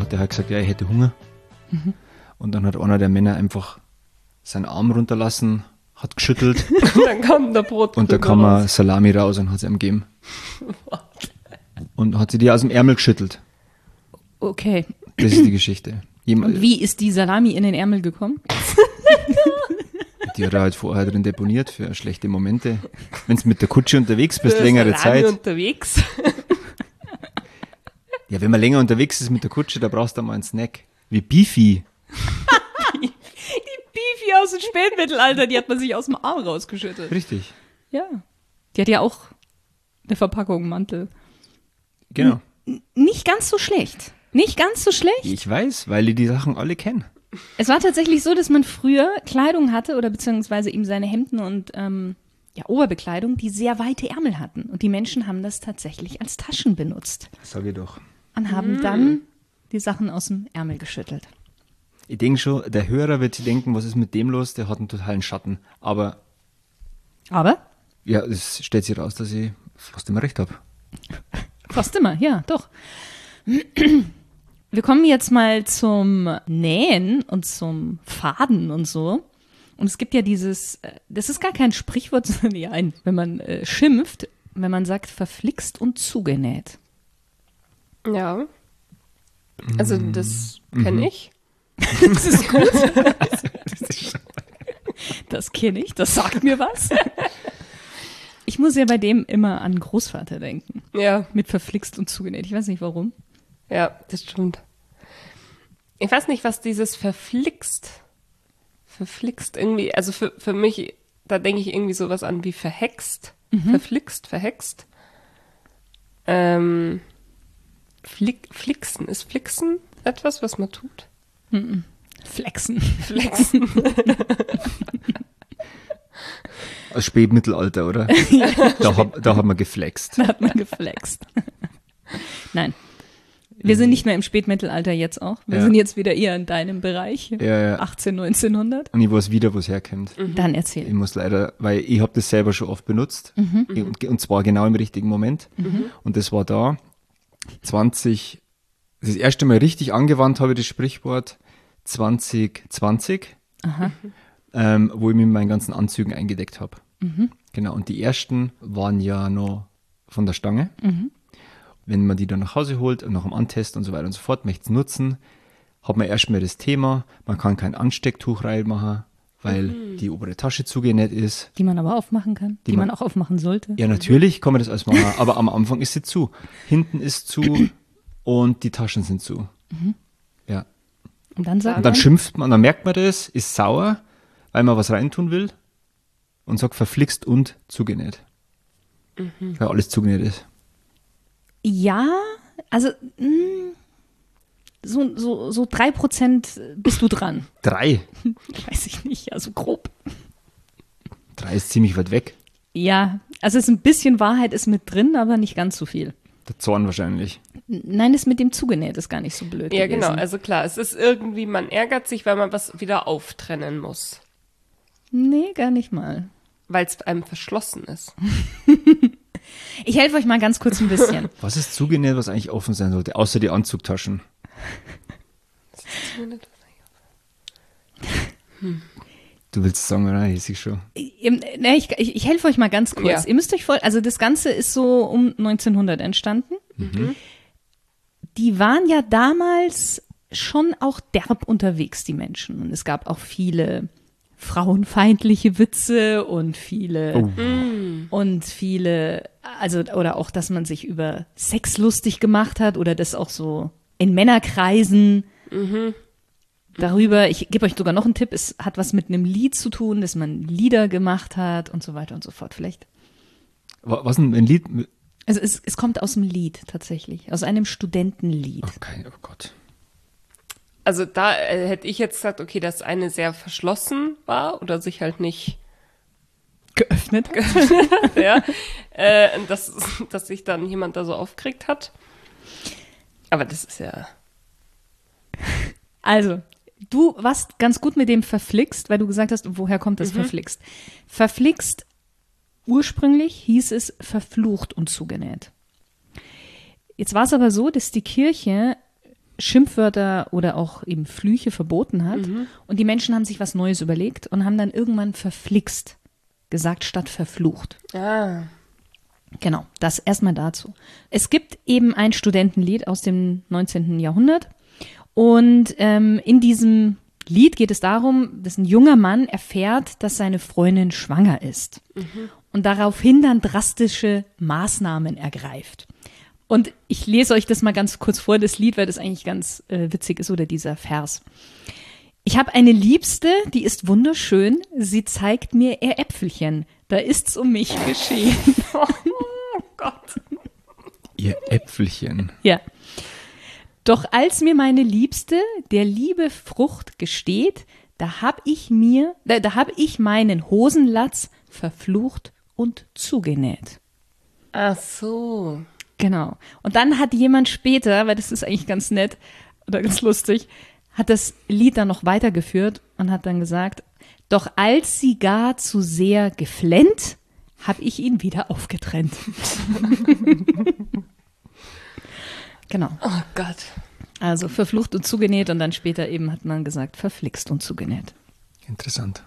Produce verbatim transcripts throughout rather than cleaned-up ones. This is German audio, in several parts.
hat er halt gesagt, ja, ich hätte Hunger. Mhm. Und dann hat einer der Männer einfach seinen Arm runterlassen, hat geschüttelt. Und dann kam der Brot. Und da kam mal Salami raus und hat sie ihm gegeben. Und hat sie die aus dem Ärmel geschüttelt. Okay. Das ist die Geschichte. Jemand, und wie ist die Salami in den Ärmel gekommen? Die hat er halt vorher drin deponiert für schlechte Momente. Wenn du mit der Kutsche unterwegs bist, für längere Salami Zeit. unterwegs. Ja, wenn man länger unterwegs ist mit der Kutsche, da brauchst du mal einen Snack. Wie Beefy. die, die Beefy aus dem Spätmittelalter, die hat man sich aus dem Arm rausgeschüttet. Richtig. Ja. Die hat ja auch eine Verpackung, Mantel. Genau. N- nicht ganz so schlecht. Nicht ganz so schlecht. Ich weiß, weil die die Sachen alle kennen. Es war tatsächlich so, dass man früher Kleidung hatte oder beziehungsweise eben seine Hemden und ähm, ja, Oberbekleidung, die sehr weite Ärmel hatten. Und die Menschen haben das tatsächlich als Taschen benutzt. Sag ich doch. Und haben mm. dann die Sachen aus dem Ärmel geschüttelt. Ich denke schon, der Hörer wird sich denken, was ist mit dem los? Der hat einen totalen Schatten. Aber Aber? Ja, es stellt sich raus, dass ich fast immer recht habe. Fast immer, ja, doch. Wir kommen jetzt mal zum Nähen und zum Faden und so. Und es gibt ja dieses, das ist gar kein Sprichwort, sondern ja ein, wenn man äh, schimpft, wenn man sagt, verflixt und zugenäht. Ja. Also das kenne Mhm. ich. Das ist gut. Das kenne ich, das sagt mir was. Ich muss ja bei dem immer an Großvater denken. Ja. Mit verflixt und zugenäht. Ich weiß nicht warum. Ja, das stimmt. Ich weiß nicht, was dieses verflixt, verflixt irgendwie, also für, für mich, da denke ich irgendwie sowas an wie verhext, mhm. verflixt, verhext. Ähm, flick, flixen, ist flixen etwas, was man tut? Mhm. Flexen. Flexen. Aus Spätmittelalter, oder? da, hab, da hat man geflext. Da hat man geflext. Nein. Wir sind nicht mehr im Spätmittelalter jetzt auch. Wir Ja. sind jetzt wieder eher in deinem Bereich. Ja, ja. achtzehn, neunzehnhundert. Und ich weiß wieder, wo es herkommt. Mhm. Dann Ich erzähl. muss leider, weil ich habe das selber schon oft benutzt. Mhm. Und, und zwar genau im richtigen Moment. Mhm. Und das war da zwanzig, das erste Mal richtig angewandt habe ich das Sprichwort zwanzig zwanzig, Aha. ähm, wo ich mich mit meinen ganzen Anzügen eingedeckt habe. Mhm. Genau, und die ersten waren ja noch von der Stange. Mhm. Wenn man die dann nach Hause holt und nach dem Antesten und so weiter und so fort, möchte es nutzen, hat man erstmal das Thema, man kann kein Anstecktuch reinmachen, weil mhm. die obere Tasche zugenäht ist. Die man aber aufmachen kann, die, Die man, man- auch aufmachen sollte. Ja, natürlich kann man das alles machen, aber am Anfang ist sie zu. Hinten ist zu und die Taschen sind zu. Ja. Und dann sagt Und dann man, schimpft man, dann merkt man das, ist sauer, weil man was reintun will und sagt verflixt und zugenäht. Weil alles zugenäht ist. ja, also mh, so, so, so drei Prozent bist du dran. Drei. Weiß ich nicht, also grob. Drei ist ziemlich weit weg. Ja, also es ist ein bisschen Wahrheit ist mit drin, aber nicht ganz so viel. Der Zorn wahrscheinlich. Nein, das mit dem zugenäht ist gar nicht so blöd Ja, gewesen. genau. Also klar, es ist irgendwie, man ärgert sich, weil man was wieder auftrennen muss. Nee, gar nicht mal. Weil es einem verschlossen ist. Ich helfe euch mal ganz kurz ein bisschen. Was ist zugenäht, was eigentlich offen sein sollte, außer die Anzugtaschen? Du willst sagen, oder? Ich sehe schon. Ihr- ne, ich, ich, ich helfe euch mal ganz kurz. Ja. Ihr müsst euch vor, also das Ganze ist so um neunzehnhundert entstanden. Die waren ja damals schon auch derb unterwegs, die Menschen. Und es gab auch viele frauenfeindliche Witze und viele Oh. und viele, also oder auch, dass man sich über Sex lustig gemacht hat oder das auch so in Männerkreisen darüber, ich gebe euch sogar noch einen Tipp, es hat was mit einem Lied zu tun, dass man Lieder gemacht hat und so weiter und so fort. Vielleicht. Wa- Was denn ein Lied? mit- Also es, es kommt aus dem Lied tatsächlich, aus einem Studentenlied. Okay, oh Gott. Also da äh, hätte ich jetzt gesagt, okay, dass eine sehr verschlossen war oder sich halt nicht Geöffnet. ja, äh, dass, dass sich dann jemand da so aufgeregt hat. Aber das ist ja... Also, du warst ganz gut mit dem verflixt, weil du gesagt hast, woher kommt das verflixt? Verflixt, ursprünglich hieß es verflucht und zugenäht. Jetzt war es aber so, dass die Kirche Schimpfwörter oder auch eben Flüche verboten hat. Mhm. Und die Menschen haben sich was Neues überlegt und haben dann irgendwann verflixt gesagt statt verflucht. Ah. Genau, das erstmal dazu. Es gibt eben ein Studentenlied aus dem neunzehnten Jahrhundert und ähm, in diesem Lied geht es darum, dass ein junger Mann erfährt, dass seine Freundin schwanger ist mhm. und daraufhin dann drastische Maßnahmen ergreift. Und ich lese euch das mal ganz kurz vor, das Lied, weil das eigentlich ganz äh, witzig ist, oder dieser Vers. Ich habe eine Liebste, die ist wunderschön, sie zeigt mir ihr Äpfelchen, da ist's um mich geschehen. Oh Gott. Ihr Äpfelchen. Ja. Doch als mir meine Liebste der liebe Frucht gesteht, da hab ich mir, da, da hab ich meinen Hosenlatz verflucht und zugenäht. Ach so. Genau. Und dann hat jemand später, weil das ist eigentlich ganz nett oder ganz lustig, hat das Lied dann noch weitergeführt und hat dann gesagt, doch als sie gar zu sehr geflennt, hab ich ihn wieder aufgetrennt. Genau. Oh Gott. Also verflucht und zugenäht und dann später eben hat man gesagt, verflixt und zugenäht. Interessant.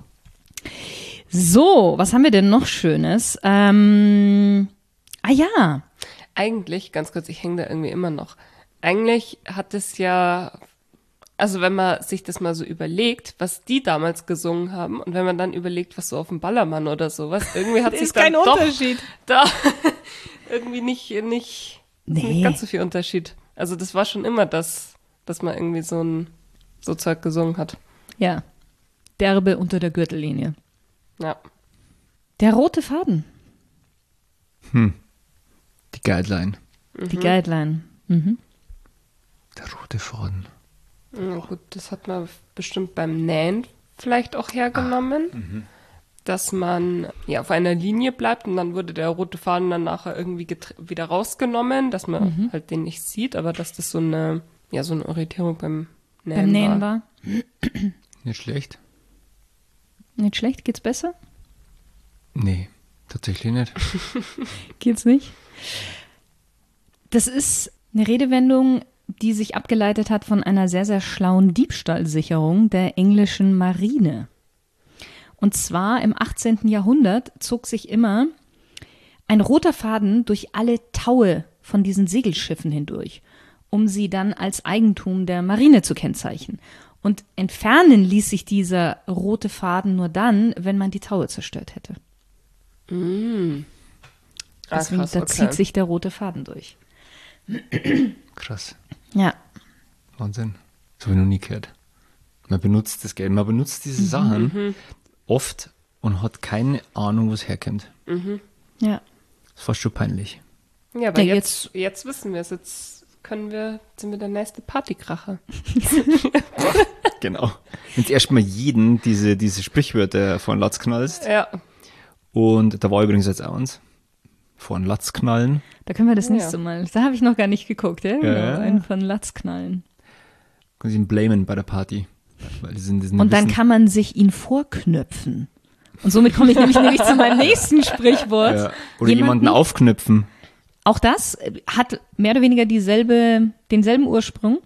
So, was haben wir denn noch Schönes? Ähm, ah ja. Eigentlich, ganz kurz, ich hänge da irgendwie immer noch. Eigentlich hat es ja, also wenn man sich das mal so überlegt, was die damals gesungen haben und wenn man dann überlegt, was so auf dem Ballermann oder sowas, irgendwie hat sich ist dann kein doch Unterschied. da irgendwie nicht, nicht, Nee. nicht ganz so viel Unterschied. Also das war schon immer das, dass man irgendwie so ein so Zeug gesungen hat. Ja. Derbe unter der Gürtellinie. Ja. Der rote Faden. Hm. Die Guideline. Die Guideline. Mhm. Der rote Faden. Ja, gut, das hat man bestimmt beim Nähen vielleicht auch hergenommen, Mhm. dass man ja auf einer Linie bleibt und dann wurde der rote Faden dann nachher irgendwie getr- wieder rausgenommen, dass man Mhm. halt den nicht sieht, aber dass das so eine, ja, so eine Orientierung beim Nähen, Beim Nähen war. war. Nicht schlecht? Nicht schlecht, geht's besser? Nee, tatsächlich nicht. Geht's nicht? Das ist eine Redewendung, die sich abgeleitet hat von einer sehr, sehr schlauen Diebstahlsicherung der englischen Marine. Und zwar im achtzehnten Jahrhundert zog sich immer ein roter Faden durch alle Taue von diesen Segelschiffen hindurch, um sie dann als Eigentum der Marine zu kennzeichnen. Und entfernen ließ sich dieser rote Faden nur dann, wenn man die Taue zerstört hätte. Mm. Ah, Deswegen, krass, da okay. zieht sich der rote Faden durch. Krass. Ja. Wahnsinn. Das habe ich noch nie gehört. Man benutzt das Geld, man benutzt diese Sachen oft und hat keine Ahnung, wo es herkommt. Ja. Das ist fast schon peinlich. Ja, aber Ja, jetzt, jetzt wissen wir es, jetzt können wir, sind wir der nächste Partykracher. Genau. Wenn du erstmal jeden diese, diese Sprichwörter von Latz knallst. Ja. Und da war übrigens jetzt auch uns. Von Latz knallen. Da können wir das Ja. nächste Mal. Da habe ich noch gar nicht geguckt, ja? Genau, Ja. einen von Latz knallen. Können sie ihn blamen bei der Party. Weil die sind, die sind Und dann wissen- kann man sich ihn vorknöpfen. Und somit komme ich nämlich, nämlich zu meinem nächsten Sprichwort. ja. Oder jemanden aufknüpfen. Auch das äh, hat mehr oder weniger dieselbe, denselben Ursprung.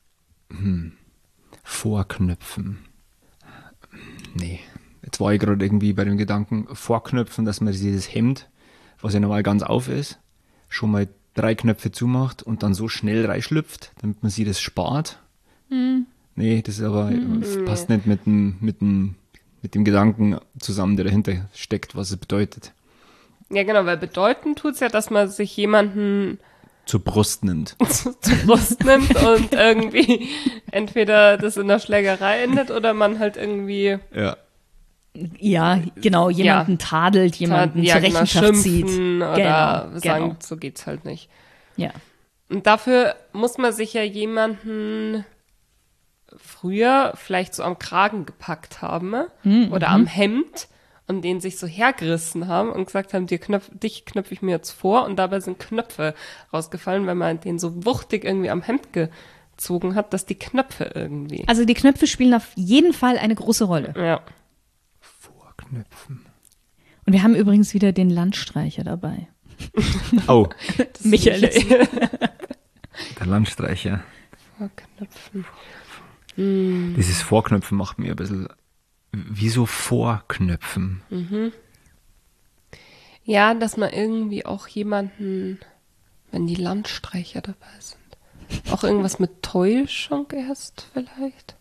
Vorknöpfen. Nee. Jetzt war ich gerade irgendwie bei dem Gedanken, vorknöpfen, dass man dieses Hemd, was ja normal ganz auf ist, schon mal drei Knöpfe zumacht und dann so schnell reinschlüpft, damit man sich das spart. Nee, das ist aber das passt nicht mit dem, mit dem, mit dem Gedanken zusammen, der dahinter steckt, was es bedeutet. Ja, genau, weil bedeuten tut's ja, dass man sich jemanden Zur Brust nimmt. zu, zur Brust nimmt und irgendwie entweder das in der Schlägerei endet oder man halt irgendwie Ja. Ja, genau, jemanden Ja. tadelt, jemanden ja, zur genau, Rechenschaft zieht. schimpfen oder Genau, sagen, genau. so geht's halt nicht. Ja. Und dafür muss man sich ja jemanden früher vielleicht so am Kragen gepackt haben ne? Mhm, oder am Hemd und den sich so hergerissen haben und gesagt haben, dir knöpf, dich knöpfe ich mir jetzt vor und dabei sind Knöpfe rausgefallen, weil man den so wuchtig irgendwie am Hemd gezogen hat, dass die Knöpfe irgendwie. Also die Knöpfe spielen auf jeden Fall eine große Rolle. Ja. Vorknöpfen. Und wir haben übrigens wieder den Landstreicher dabei. Oh, Das ist Michael. der Landstreicher. Vorknöpfen. Dieses Vorknöpfen macht mir ein bisschen, wieso Vorknöpfen? Ja, dass man irgendwie auch jemanden, wenn die Landstreicher dabei sind, auch irgendwas mit Täuschung erst vielleicht.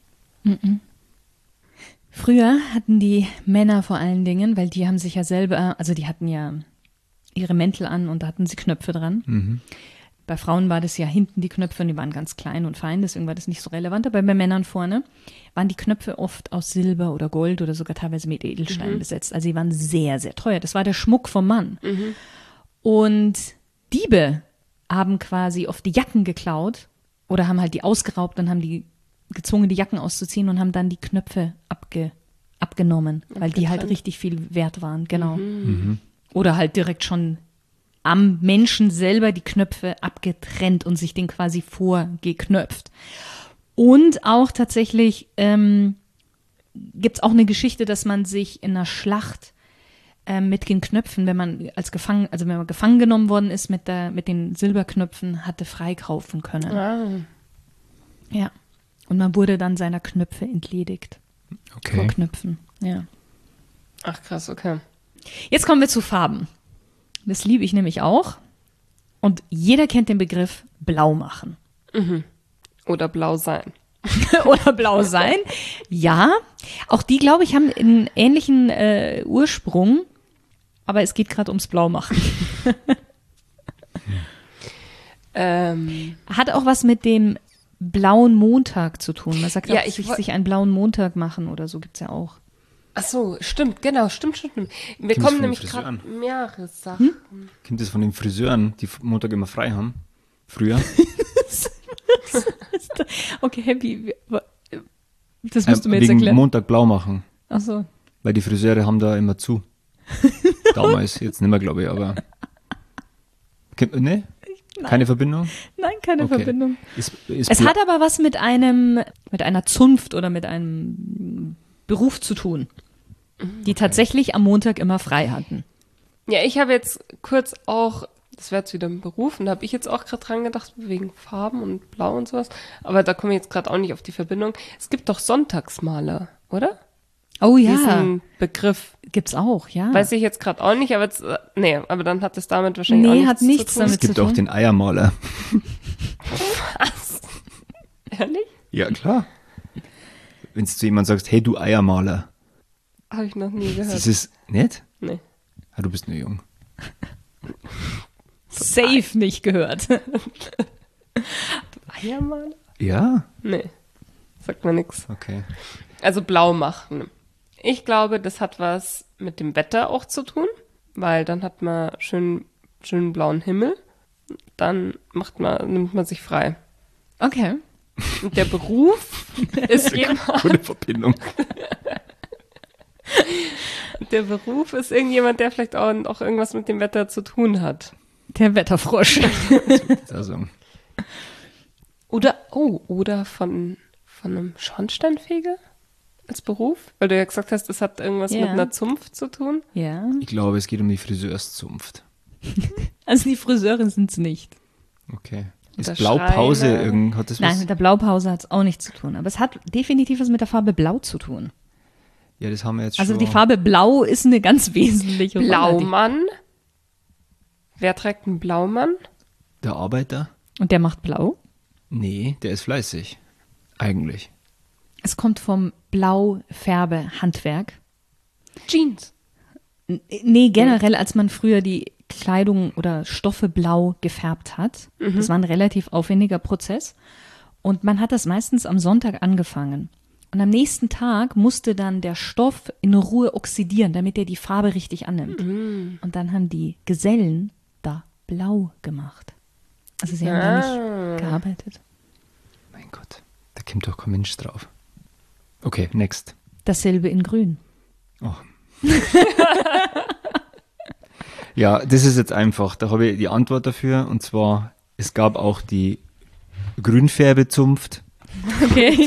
Früher hatten die Männer vor allen Dingen, weil die haben sich ja selber, also die hatten ja ihre Mäntel an und da hatten sie Knöpfe dran. Mhm. Bei Frauen war das ja hinten die Knöpfe und die waren ganz klein und fein, deswegen war das nicht so relevant. Aber bei Männern vorne waren die Knöpfe oft aus Silber oder Gold oder sogar teilweise mit Edelsteinen Mhm. besetzt. Also sie waren sehr, sehr teuer. Das war der Schmuck vom Mann. Und Diebe haben quasi oft die Jacken geklaut oder haben halt die ausgeraubt und haben die gezwungen, die Jacken auszuziehen und haben dann die Knöpfe abge, abgenommen, weil die halt Abgetrennt. richtig viel wert waren. Genau. Oder halt direkt schon am Menschen selber die Knöpfe abgetrennt und sich den quasi vorgeknöpft. Und auch tatsächlich ähm, gibt es auch eine Geschichte, dass man sich in einer Schlacht ähm, mit den Knöpfen, wenn man als gefangen, also wenn man gefangen genommen worden ist mit der, mit den Silberknöpfen, hatte freikaufen können. Ah, Ja. Und man wurde dann seiner Knöpfe entledigt. Okay. Vor Knöpfen. Ja. ach krass, okay. Jetzt kommen wir zu Farben. Das liebe ich nämlich auch. Und jeder kennt den Begriff blau machen. Oder blau sein. Oder blau sein. Ja, auch die, glaube ich, haben einen ähnlichen äh, Ursprung. Aber es geht gerade ums Blaumachen. Ähm, Hat auch was mit dem blauen Montag zu tun. Man sagt Ja, auch, ich sich, woll- sich einen blauen Montag machen oder so gibt's ja auch. ach so, stimmt, genau, stimmt, stimmt. stimmt. Wir Kommt's kommen von nämlich den gerade Friseuren? mehrere Sachen. Kommt das von den Friseuren, die Montag immer frei haben? Früher? Okay, Happy. Das musst du mir Ähm, jetzt wegen erklären. Montag blau machen. Ach so. Weil die Friseure haben da immer zu. Damals, jetzt nicht mehr, glaube ich, aber. Kennt- Ne? Keine Verbindung? Nein, keine Okay. Verbindung. Ist, ist Es bla- hat aber was mit einem, mit einer Zunft oder mit einem Beruf zu tun, die tatsächlich am Montag immer frei hatten. Ja, ich habe jetzt kurz auch, das wäre jetzt wieder ein Beruf, und da habe ich jetzt auch gerade dran gedacht, wegen Farben und Blau und sowas. Aber da komme ich jetzt gerade auch nicht auf die Verbindung. Es gibt doch Sonntagsmaler, oder? Oh ja, Diesen Begriff. gibt's auch, ja. Weiß ich jetzt gerade auch nicht, aber jetzt, äh, nee, aber dann hat es damit wahrscheinlich Nee, auch nichts hat nichts zu tun. es damit gibt zu auch tun. den Eiermaler. Ehrlich? Ja, klar. Wenn du zu jemandem sagst, hey, du Eiermaler. Habe ich noch nie gehört. Das ist nett? Nee. Ah, du bist nur jung. Safe nicht gehört. Eiermaler? Ja? Nee. Sagt mir nichts. Okay. Also blau machen. Ich glaube, das hat was mit dem Wetter auch zu tun, weil dann hat man schön, schön blauen Himmel. Dann macht man, nimmt man sich frei. Okay. Und der Beruf ist jemand, Gute Verbindung. der Beruf ist irgendjemand, der vielleicht auch, auch irgendwas mit dem Wetter zu tun hat. Der Wetterfrosch. Also, Oder, oh, oder von, von einem Schornsteinfeger als Beruf? Weil du ja gesagt hast, es hat irgendwas Ja. mit einer Zunft zu tun. Ja. ich glaube, es geht um die Friseurszunft. Also die Friseurin sind's nicht. Okay. Oder Ist Blaupause Schreiner. irgend, hat das Nein, was? mit der Blaupause hat's auch nichts zu tun. Aber es hat definitiv was mit der Farbe Blau zu tun. Ja, das haben wir jetzt Also schon. die Farbe Blau ist eine ganz wesentliche Rolle. Blaumann. Wer trägt einen Blaumann? Der Arbeiter? Und der macht Blau. Nee, der ist fleißig. Eigentlich. Es kommt vom Blaufärbe-Handwerk. Jeans. N- Nee, generell, als man früher die Kleidung oder Stoffe blau gefärbt hat. Das war ein relativ aufwendiger Prozess. Und man hat das meistens am Sonntag angefangen. Und am nächsten Tag musste dann der Stoff in Ruhe oxidieren, damit er die Farbe richtig annimmt. Und dann haben die Gesellen da blau gemacht. Also sie haben da nicht gearbeitet. Mein Gott. Da kommt doch kein Mensch drauf. Okay, next. Dasselbe in grün. Oh. Ja, das ist jetzt einfach. Da habe ich die Antwort dafür. Und zwar, es gab auch die Grünfärbezunft. Okay.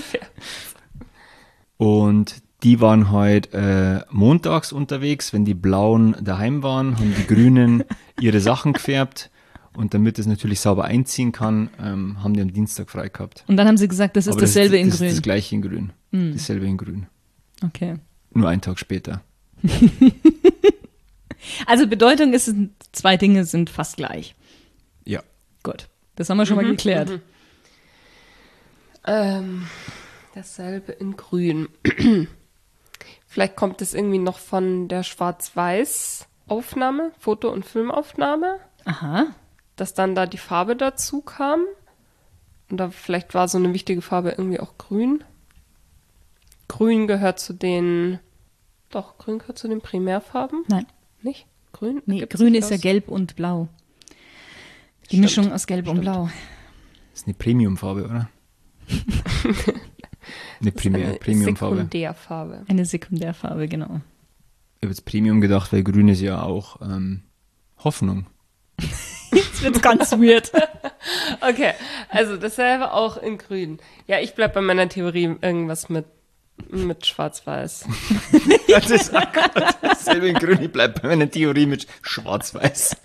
Und die waren halt äh, montags unterwegs, wenn die Blauen daheim waren, haben die Grünen ihre Sachen gefärbt Und damit es natürlich sauber einziehen kann, ähm, haben die am Dienstag frei gehabt. Und dann haben sie gesagt, das ist Aber dasselbe das, in das grün. ist das gleiche in grün. Hm. Dasselbe in grün. Okay. Nur einen Tag später. Also Bedeutung ist, zwei Dinge sind fast gleich. Ja. Gut, das haben wir schon mal geklärt. Mhm. Ähm, dasselbe in grün. Vielleicht kommt es irgendwie noch von der Schwarz-Weiß-Aufnahme, Foto- und Filmaufnahme, Aha. dass dann da die Farbe dazu kam. Und da vielleicht war so eine wichtige Farbe irgendwie auch grün. Grün gehört zu den, doch, grün gehört zu den Primärfarben. Nein, Nicht? Grün? nee, Gibt's grün nicht ist ja aus- gelb und blau. Die Stimmt. Mischung aus gelb und Stimmt. blau. Das ist eine Premiumfarbe, oder? Eine Primär, Eine Premiumfarbe. Sekundärfarbe. Eine Sekundärfarbe, genau. Ich habe jetzt Premium gedacht, weil grün ist ja auch ähm, Hoffnung. Jetzt wird's ganz weird. Okay, also dasselbe auch in grün. Ja, ich bleib bei meiner Theorie irgendwas mit, mit Schwarz-Weiß. Das ist dasselbe in grün. Ich bleibe bei meiner Theorie mit schwarz-weiß.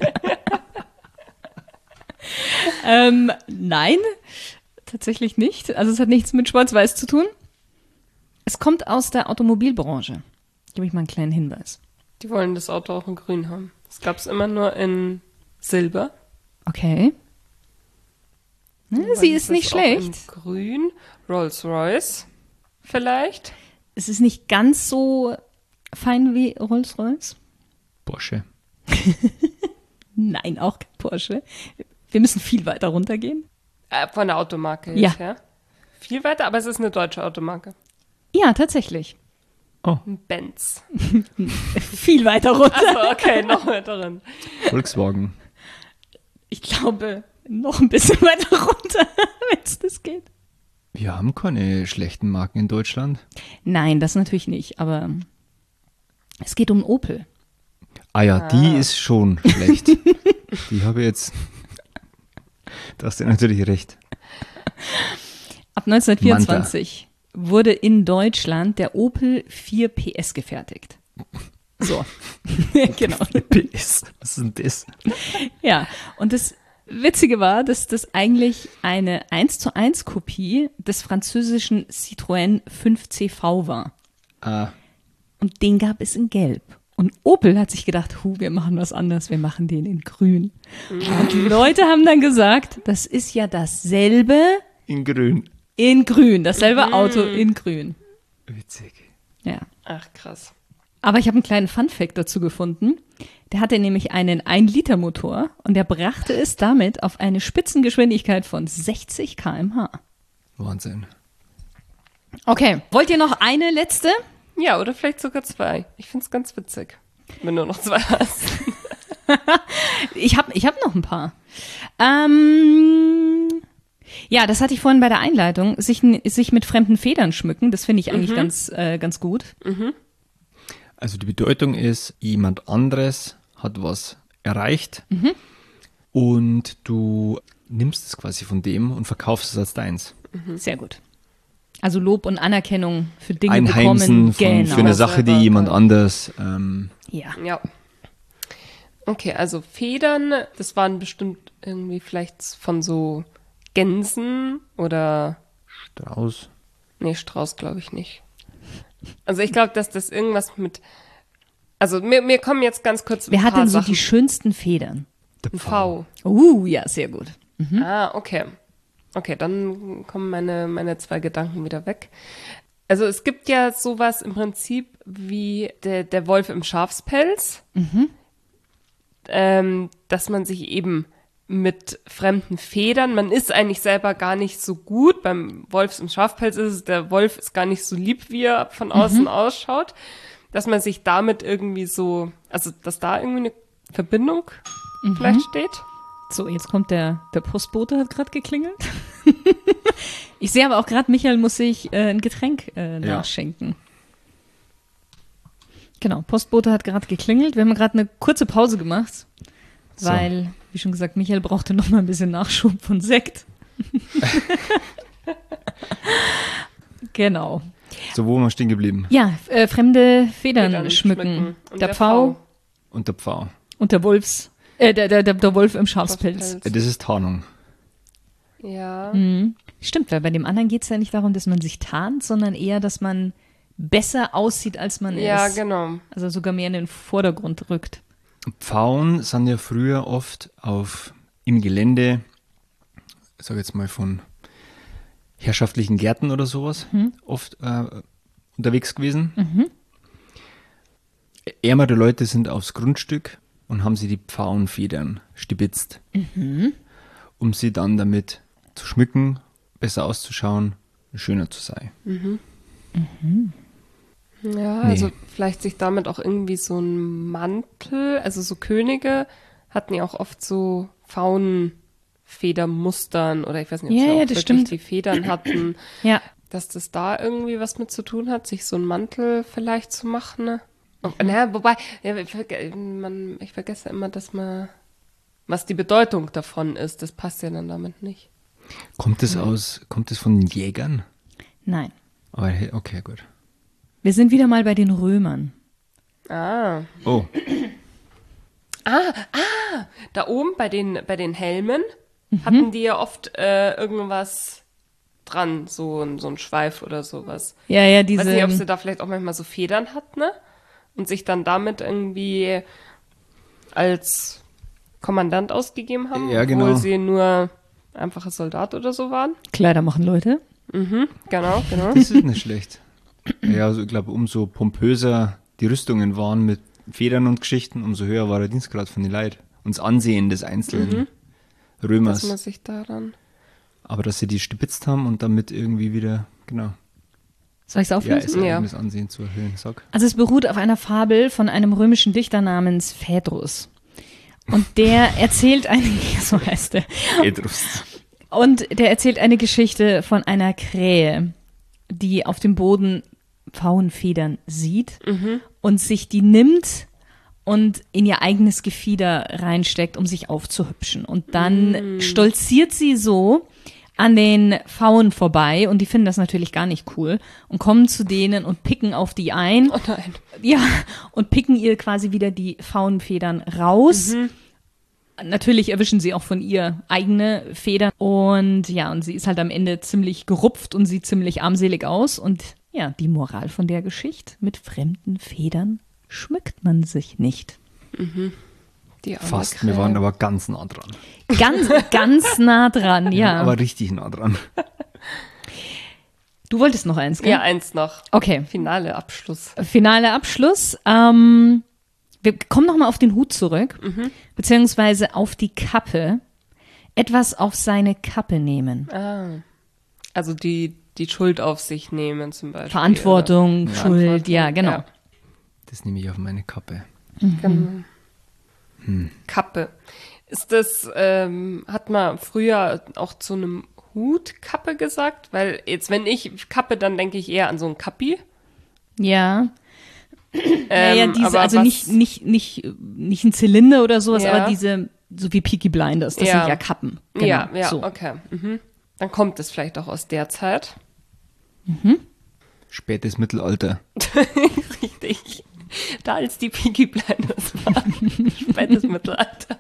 ähm, nein, tatsächlich nicht. Also es hat nichts mit Schwarz-Weiß zu tun. Es kommt aus der Automobilbranche. Gebe ich mal einen kleinen Hinweis. Die wollen das Auto auch in grün haben. Das gab's immer nur in Silber. Okay. Ne, Wollen sie ist das nicht auch schlecht. In grün. Rolls-Royce vielleicht. Es ist nicht ganz so fein wie Rolls-Royce. Porsche. Nein, auch kein Porsche. Wir müssen viel weiter runtergehen. Äh, von der Automarke Ja. jetzt, ja. Viel weiter, aber es ist eine deutsche Automarke. Ja, tatsächlich. Oh, Ein Benz. Viel weiter runter. Achso, okay, noch weiter drin. Volkswagen. Ich glaube, noch ein bisschen weiter runter, wenn es das geht. Wir haben keine schlechten Marken in Deutschland. Nein, das natürlich nicht, aber es geht um Opel. Ah ja, die ist schon schlecht. Die habe ich jetzt. Da hast du natürlich recht. Ab neunzehnhundertvierundzwanzig wurde in Deutschland der Opel vier P S gefertigt. So, genau. P S. Was ist denn das? Ja, und das Witzige war, dass das eigentlich eine eins zu eins Kopie des französischen Citroën fünf C V war. Ah, Und den gab es in Gelb. Und Opel hat sich gedacht, hu, wir machen was anderes, wir machen den in Grün. Und die Leute haben dann gesagt, das ist ja dasselbe in grün. in Grün, dasselbe Auto in Grün. Witzig. Ja. Ach, krass. Aber ich habe einen kleinen Funfact dazu gefunden. Der hatte nämlich einen ein Liter Motor und der brachte es damit auf eine Spitzengeschwindigkeit von sechzig Kilometer pro Stunde. Wahnsinn. Okay, wollt ihr noch eine letzte? Ja, oder vielleicht sogar zwei. Ich find's ganz witzig, wenn du noch zwei hast. Ich habe ich hab noch ein paar. Ähm, ja, das hatte ich vorhin bei der Einleitung. Sich, sich mit fremden Federn schmücken, das finde ich eigentlich ganz, äh, ganz gut. Also die Bedeutung ist, jemand anderes hat was erreicht und du nimmst es quasi von dem und verkaufst es als deins. Sehr gut. Also Lob und Anerkennung für Dinge Einheimsen bekommen. von, Genau. für eine Sache, die Selber, jemand ja. anders ähm, Ja. Ja. Okay, also Federn, das waren bestimmt irgendwie vielleicht von so Gänsen oder, Strauß. nee, Strauß glaube ich nicht. Also ich glaube, dass das irgendwas mit, also mir, mir kommen jetzt ganz kurz ein Wer hat paar denn so Sachen. die schönsten Federn? Der Ein V. Uh, ja, sehr gut. Ah, okay. Okay, dann kommen meine, meine zwei Gedanken wieder weg. Also es gibt ja sowas im Prinzip wie der, der Wolf im Schafspelz, ähm, dass man sich eben mit fremden Federn, man ist eigentlich selber gar nicht so gut, beim Wolf im Schafpelz ist es, der Wolf ist gar nicht so lieb, wie er von außen ausschaut, dass man sich damit irgendwie so, also dass da irgendwie eine Verbindung vielleicht steht. So, jetzt kommt der, der Postbote, hat gerade geklingelt. Ich sehe aber auch gerade, Michael muss sich äh, ein Getränk äh, nachschenken. Genau, Postbote hat gerade geklingelt. Wir haben gerade eine kurze Pause gemacht, So. weil, wie schon gesagt, Michael brauchte noch mal ein bisschen Nachschub von Sekt. Genau. So, wo waren wir stehen geblieben? Ja, äh, fremde Federn, Federn schmücken. schmücken. Und Der, der Pfau V. Und der Pfau. und der Wolfs Äh, der, der, der Wolf im Schafspelz. Schafspelz. Das ist Tarnung. Ja. Mhm. Stimmt, weil bei dem anderen geht es ja nicht darum, dass man sich tarnt, sondern eher, dass man besser aussieht, als man Ja, ist. genau. Also sogar mehr in den Vordergrund rückt. Pfauen sind ja früher oft auf im Gelände, ich sage jetzt mal von herrschaftlichen Gärten oder sowas, Mhm. oft äh, unterwegs gewesen. Mhm. Ärmere Leute sind aufs Grundstück und haben sie die Pfauenfedern stibitzt, Mhm. um sie dann damit zu schmücken, besser auszuschauen, schöner zu sein. Ja, Nee. also vielleicht sich damit auch irgendwie so ein Mantel, also so Könige hatten ja auch oft so Faunenfedermustern oder ich weiß nicht, ob Ja, sie ja, auch das wirklich stimmt. die Federn hatten, Ja. dass das da irgendwie was mit zu tun hat, sich so einen Mantel vielleicht zu machen. Ne? Und, naja, wobei, ja, ich, verge man, ich vergesse immer, dass man, was die Bedeutung davon ist, das passt ja dann damit nicht. Kommt es aus, kommt es von den Jägern? Nein. Aber hey, okay, gut. Wir sind wieder mal bei den Römern. Ah. Oh, Da oben bei den, bei den Helmen hatten die ja oft äh, irgendwas dran, so, ein- so ein Schweif oder sowas. Ja, ja, Weiß diese. nicht, ob sie da vielleicht auch manchmal so Federn hat, ne? Und sich dann damit irgendwie als Kommandant ausgegeben haben, Ja, genau. obwohl sie nur einfache Soldat oder so waren. Kleider machen Leute. Mhm, genau, genau. das ist nicht schlecht. Ja, also ich glaube, umso pompöser die Rüstungen waren mit Federn und Geschichten, umso höher war der Dienstgrad von den Leuten. Und das Ansehen des einzelnen Dass Römers. man sich daran... Aber dass sie die stibitzt haben und damit irgendwie wieder, genau, Soll ich es ja, auflösen? ihr Ja. eigenes Ansehen zu erhöhen. Sag. Also es beruht auf einer Fabel von einem römischen Dichter namens Phaedrus. Und der erzählt eine, so heißt er, Edrus. und der erzählt eine Geschichte von einer Krähe, die auf dem Boden Pfauenfedern sieht und sich die nimmt und in ihr eigenes Gefieder reinsteckt, um sich aufzuhübschen. Und dann stolziert sie so an den Pfauen vorbei und die finden das natürlich gar nicht cool und kommen zu denen und picken auf die ein. Oh nein. Ja, und picken ihr quasi wieder die Pfauenfedern raus. Natürlich erwischen sie auch von ihr eigene Federn. Und ja, und sie ist halt am Ende ziemlich gerupft und sieht ziemlich armselig aus. Und ja, die Moral von der Geschichte: Mit fremden Federn schmückt man sich nicht. Die arme Fast, Krähe. wir waren aber ganz nah dran. Ganz, ganz nah dran, ja. Aber richtig nah dran. Du wolltest noch eins, gell? Ja, eins noch. Okay, Finale Abschluss. finale Abschluss. Ähm, wir kommen nochmal auf den Hut zurück, beziehungsweise auf die Kappe. Etwas auf seine Kappe nehmen. Ah. Also die, die Schuld auf sich nehmen zum Beispiel. Verantwortung, oder- Schuld, Verantwortung, ja, genau. ja. Das nehme ich auf meine Kappe. Genau. Kappe. Ist das, ähm, hat man früher auch zu einem Hut Kappe gesagt? Weil jetzt, wenn ich Kappe, dann denke ich eher an so ein Kappi. Ja. Ähm, naja, diese, aber also was- nicht, nicht, nicht, nicht ein Zylinder oder sowas, Ja. aber diese, so wie Peaky Blinders, das Ja. sind ja Kappen. Genau, ja, ja, so. okay. Mhm. Dann kommt es vielleicht auch aus der Zeit. Spätes Mittelalter. Richtig. Da als die Peaky Blinders waren. Spätes Mittelalter.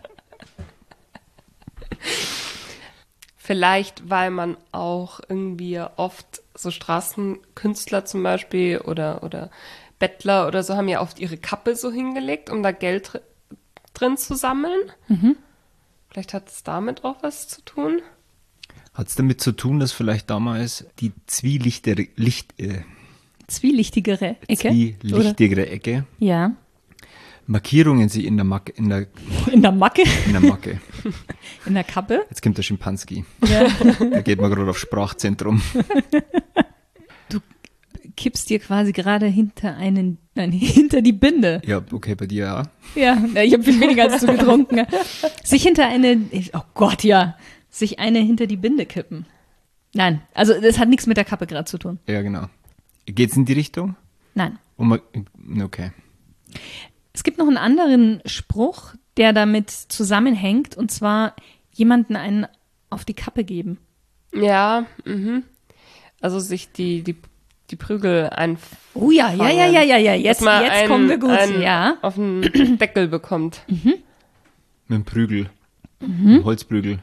Vielleicht, weil man auch irgendwie oft so Straßenkünstler zum Beispiel oder, oder Bettler oder so haben ja oft ihre Kappe so hingelegt, um da Geld dr drin zu sammeln. Vielleicht hat es damit auch was zu tun. Hat es damit zu tun, dass vielleicht damals die zwielichtere, Licht, äh, Zwielichtigere Ecke. Oder? zwielichtigere Ecke Ja. Markierungen sie in der, Macke, in der, In der Macke, in der Macke. in der Kappe. Jetzt kommt der Schimpanski. Ja. Da geht man gerade auf Sprachzentrum. Kippst dir quasi gerade hinter einen, nein, hinter die Binde. Ja, okay, bei dir ja. Ja, na, ich habe viel weniger als du getrunken. Sich hinter eine, oh Gott, ja, sich eine hinter die Binde kippen. Nein, also das hat nichts mit der Kappe gerade zu tun. Ja, genau. Geht's in die Richtung? Nein. Und man, okay. Es gibt noch einen anderen Spruch, der damit zusammenhängt, und zwar jemanden einen auf die Kappe geben. Ja, mhm. Also sich die, die, die Prügel einfach. Oh ja, ja, ja, ja, ja, ja, jetzt, Dass man jetzt einen- kommen wir gut, einen ja. auf den Deckel bekommt. Mit Mit dem Prügel. Mhm. Mit dem Holzprügel.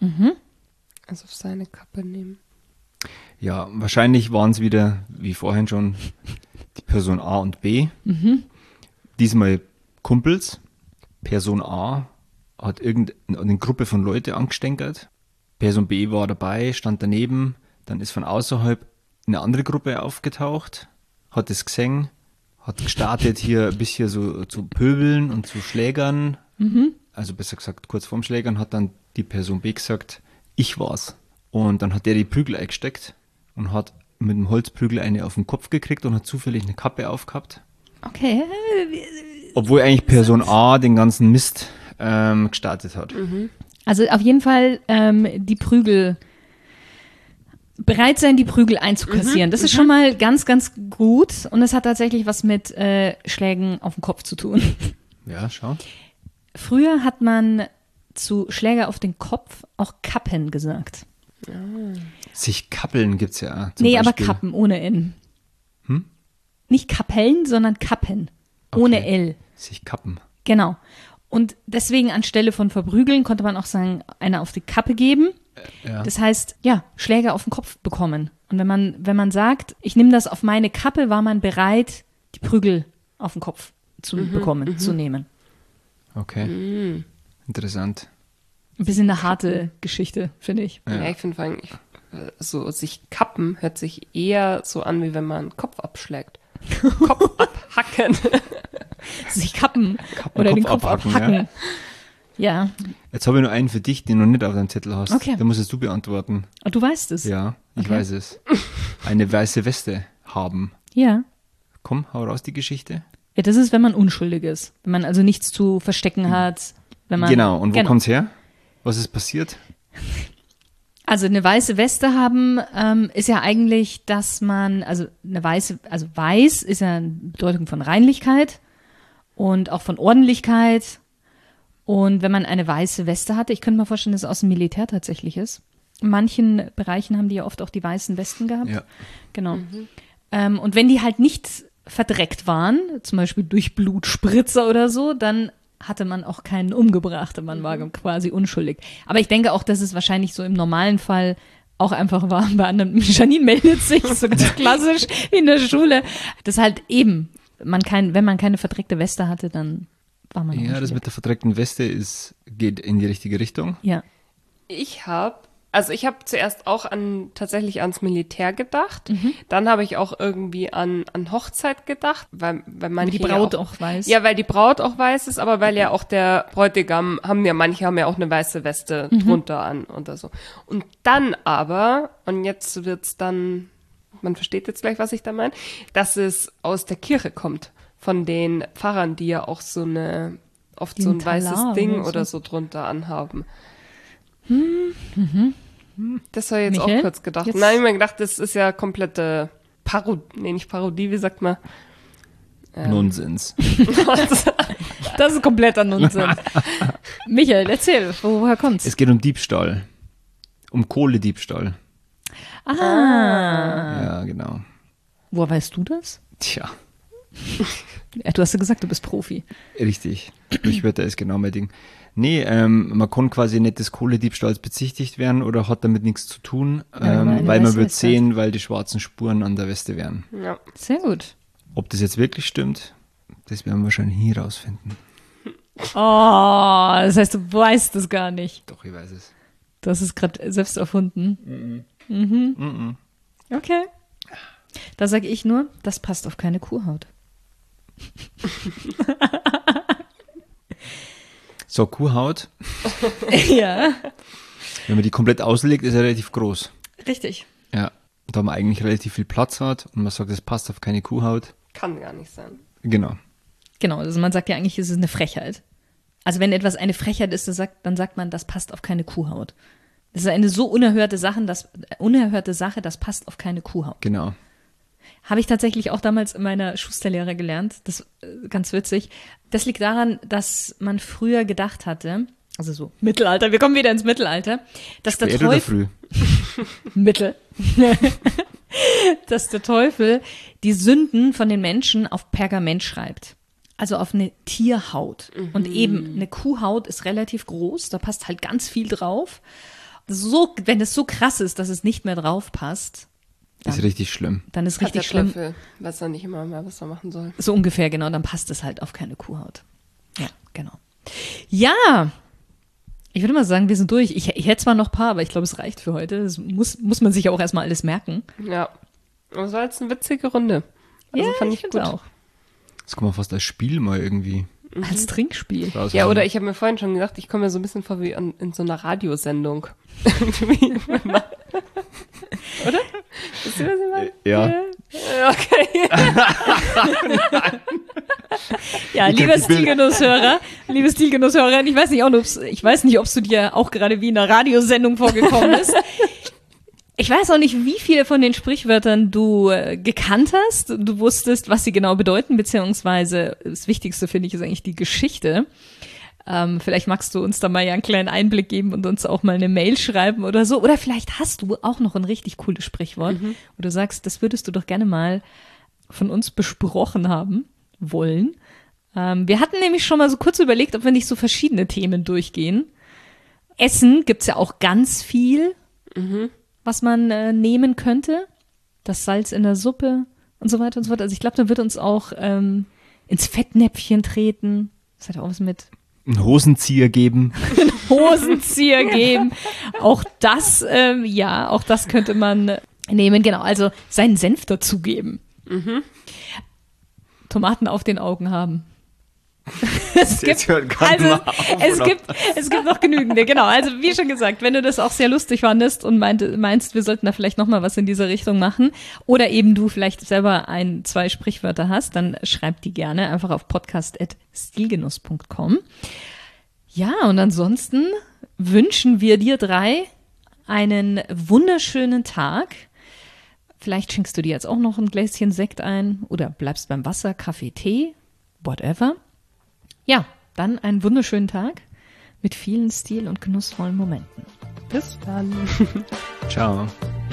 Also auf seine Kappe nehmen. Ja, wahrscheinlich waren es wieder, wie vorhin schon, die Person A und B. Mhm. Diesmal Kumpels. Person A hat irgendeine Gruppe von Leuten angestänkert. Person B war dabei, stand daneben. Dann ist von außerhalb eine andere Gruppe aufgetaucht, hat es gesehen, hat gestartet, hier ein bisschen so zu pöbeln und zu schlägern. Mhm. Also besser gesagt, kurz vorm Schlägern hat dann die Person B gesagt, ich war's. Und dann hat der die Prügel eingesteckt und hat mit dem Holzprügel eine auf den Kopf gekriegt und hat zufällig eine Kappe aufgehabt. Okay. Obwohl eigentlich Person A den ganzen Mist ähm, gestartet hat. Also auf jeden Fall ähm, die Prügel, bereit sein, die Prügel einzukassieren. Mhm, das ist schon mal ganz, ganz gut. Und es hat tatsächlich was mit äh, Schlägen auf den Kopf zu tun. Ja, schau. Früher hat man zu Schläger auf den Kopf auch Kappen gesagt. Ja. Sich kappeln gibt's ja. Zum nee, Beispiel. aber Kappen ohne N. Hm? Nicht Kapellen, sondern Kappen. Okay. Ohne L. Sich kappen. Genau. Und deswegen anstelle von verprügeln konnte man auch sagen, einer auf die Kappe geben. Ja. Das heißt, ja, Schläge auf den Kopf bekommen. Und wenn man, wenn man sagt, ich nehme das auf meine Kappe, war man bereit, die Prügel auf den Kopf zu Mhm, bekommen, mhm. zu nehmen. Okay, Mhm. interessant. Ein bisschen eine harte Geschichte, finde ich. Ja, Ja. ich finde vor allem, ich, äh, so sich kappen hört sich eher so an, wie wenn man einen Kopf abschlägt. Kopf abhacken. Sich kappen, Kappen, oder Kopf den Kopf abhacken, abhacken. Ja. Jetzt habe ich noch einen für dich, den du noch nicht auf deinem Zettel hast. Okay. Den musst du beantworten. Und du weißt es. Ja, ich Okay. weiß es. Eine weiße Weste haben. Ja. Komm, hau raus die Geschichte. Ja, das ist, wenn man unschuldig ist. Wenn man also nichts zu verstecken hat. Wenn man, Genau, und wo kommt's her? Was ist passiert? Also eine weiße Weste haben ähm, ist ja eigentlich, dass man, also eine weiße, also weiß ist ja eine Bedeutung von Reinlichkeit und auch von Ordentlichkeit. Und wenn man eine weiße Weste hatte, ich könnte mir vorstellen, dass es aus dem Militär tatsächlich ist. In manchen Bereichen haben die ja oft auch die weißen Westen gehabt. Ja. Genau. Ähm, und wenn die halt nicht verdreckt waren, zum Beispiel durch Blutspritzer oder so, dann hatte man auch keinen umgebracht und man war quasi unschuldig. Aber ich denke auch, dass es wahrscheinlich so im normalen Fall auch einfach war, bei anderen, Janine meldet sich, so ganz klassisch wie in der Schule. Das halt eben, man kein, wenn man keine verdreckte Weste hatte, dann war man Ja, das unschuldig. mit der verdreckten Weste ist, geht in die richtige Richtung. Ja. Ich habe, also ich habe zuerst auch an tatsächlich ans Militär gedacht. Mhm. Dann habe ich auch irgendwie an, an Hochzeit gedacht, weil, weil Wie manche die Braut ja auch, weiß. Ja, weil die Braut auch weiß ist, aber weil ja auch der Bräutigam, haben ja, manche haben ja auch eine weiße Weste Mhm. drunter an oder so. Und dann aber, und jetzt wird's dann, man versteht jetzt gleich, was ich da meine, dass es aus der Kirche kommt. Von den Pfarrern, die ja auch so eine, oft Die so ein ein weißes Talar Ding oder so. oder so drunter anhaben. Das habe ich jetzt Michael? auch kurz gedacht. Jetzt- Nein, ich habe mir gedacht, das ist ja komplette Parodie, nee, nicht Parodie, wie sagt man? Ähm. Nonsens. Das ist kompletter Nonsens. Michael, erzähl, wo, woher kommt's? Es geht um Diebstahl. Um Kohlediebstahl. ah. Ja, genau. Woher weißt du das? Tja, Ja, du hast ja gesagt, du bist Profi. richtig. Durchwörter ist genau mein Ding. Nee, ähm, man kann quasi nicht des Kohlediebstahls bezichtigt werden oder hat damit nichts zu tun, weil man ähm, eine weil man weiße wird Weste sehen, weil die schwarzen Spuren an der Weste wären. Ja. Sehr gut. Ob das jetzt wirklich stimmt, das werden wir wahrscheinlich nie rausfinden. Oh, das heißt, du weißt es gar nicht. Doch, ich weiß es. Du hast es gerade selbst erfunden. Mhm. Okay. Da sage ich nur, das passt auf keine Kuhhaut. So, Kuhhaut, Ja. wenn man die komplett auslegt, ist er relativ groß. Richtig. Ja, da man eigentlich relativ viel Platz hat und man sagt, das passt auf keine Kuhhaut. Kann gar nicht sein. Genau. Genau, also man sagt ja eigentlich, es ist eine Frechheit. Also wenn etwas eine Frechheit ist, dann sagt, dann sagt man, das passt auf keine Kuhhaut. Das ist eine so unerhörte Sache, das, unerhörte Sache, das passt auf keine Kuhhaut. Genau. Habe ich tatsächlich auch damals in meiner Schusterlehre gelernt. Das ist ganz witzig. Das liegt daran, dass man früher gedacht hatte, also so Mittelalter, wir kommen wieder ins Mittelalter, dass der Spät oder Teufel, früh? Mittel, dass der Teufel die Sünden von den Menschen auf Pergament schreibt. Also auf eine Tierhaut. Mhm. Und eben, eine Kuhhaut ist relativ groß, da passt halt ganz viel drauf. So, wenn es so krass ist, dass es nicht mehr drauf passt, dann, ist richtig schlimm. Dann ist Hat richtig der schlimm. Teufel, weiß er nicht immer mehr, was er machen soll. So ungefähr, genau, dann passt es halt auf keine Kuhhaut. Ja, genau. Ja, ich würde mal sagen, wir sind durch. Ich, ich hätte zwar noch ein paar, aber ich glaube, es reicht für heute. Das muss, muss man sich auch erstmal alles merken. Ja, das war jetzt eine witzige Runde. Also ja, fand ich ich gut. finde auch. Das kann man fast als Spiel mal irgendwie Als Trinkspiel. raushauen. Ja, oder ich habe mir vorhin schon gesagt, ich komme mir so ein bisschen vor wie an, in so einer Radiosendung. Irgendwie. Oder? Wisst ihr, was ich meine? Ja. Ja, okay. Ja, Ich liebe glaub, ich will- Stilgenusshörer, liebe Stilgenusshörer, ich weiß nicht, auch, ob's- ich weiß nicht, ob du dir auch gerade wie in einer Radiosendung vorgekommen bist. Ich weiß auch nicht, wie viele von den Sprichwörtern du äh, gekannt hast. Du wusstest, was sie genau bedeuten, beziehungsweise das Wichtigste, finde ich, ist eigentlich die Geschichte. Ähm, vielleicht magst du uns da mal ja einen kleinen Einblick geben und uns auch mal eine Mail schreiben oder so. Oder vielleicht hast du auch noch ein richtig cooles Sprichwort, mhm. wo du sagst, das würdest du doch gerne mal von uns besprochen haben wollen. Ähm, wir hatten nämlich schon mal so kurz überlegt, ob wir nicht so verschiedene Themen durchgehen. Essen gibt's ja auch ganz viel, mhm. was man äh, nehmen könnte. Das Salz in der Suppe und so weiter und so fort. Also ich glaube, da wird uns auch ähm, ins Fettnäpfchen treten. Das hat auch was mit einen Hosenzieher geben. Hosenzieher geben. Auch das, ähm, ja, auch das könnte man nehmen. Genau, also seinen Senf dazugeben. Mhm. Tomaten auf den Augen haben. Es gibt, also, es gibt, es gibt noch genügende, genau. Also wie schon gesagt, wenn du das auch sehr lustig fandest und meint, meinst, wir sollten da vielleicht noch mal was in dieser Richtung machen oder eben du vielleicht selber ein, zwei Sprichwörter hast, dann schreib die gerne einfach auf podcast at stilgenuss punkt com. Ja, und ansonsten wünschen wir dir drei einen wunderschönen Tag. Vielleicht schenkst du dir jetzt auch noch ein Gläschen Sekt ein oder bleibst beim Wasser, Kaffee, Tee, whatever. Ja, dann einen wunderschönen Tag mit vielen stil- und genussvollen Momenten. Bis dann. Ciao.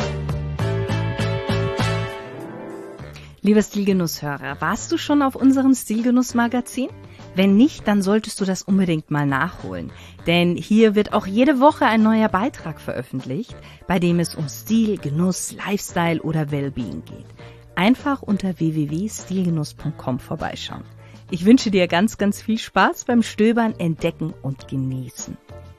Lieber Stilgenusshörer, warst du schon auf unserem Stilgenuss-Magazin? Wenn nicht, dann solltest du das unbedingt mal nachholen. Denn hier wird auch jede Woche ein neuer Beitrag veröffentlicht, bei dem es um Stil, Genuss, Lifestyle oder Wellbeing geht. Einfach unter w w w punkt stilgenuss punkt com vorbeischauen. Ich wünsche dir ganz, ganz viel Spaß beim Stöbern, Entdecken und Genießen.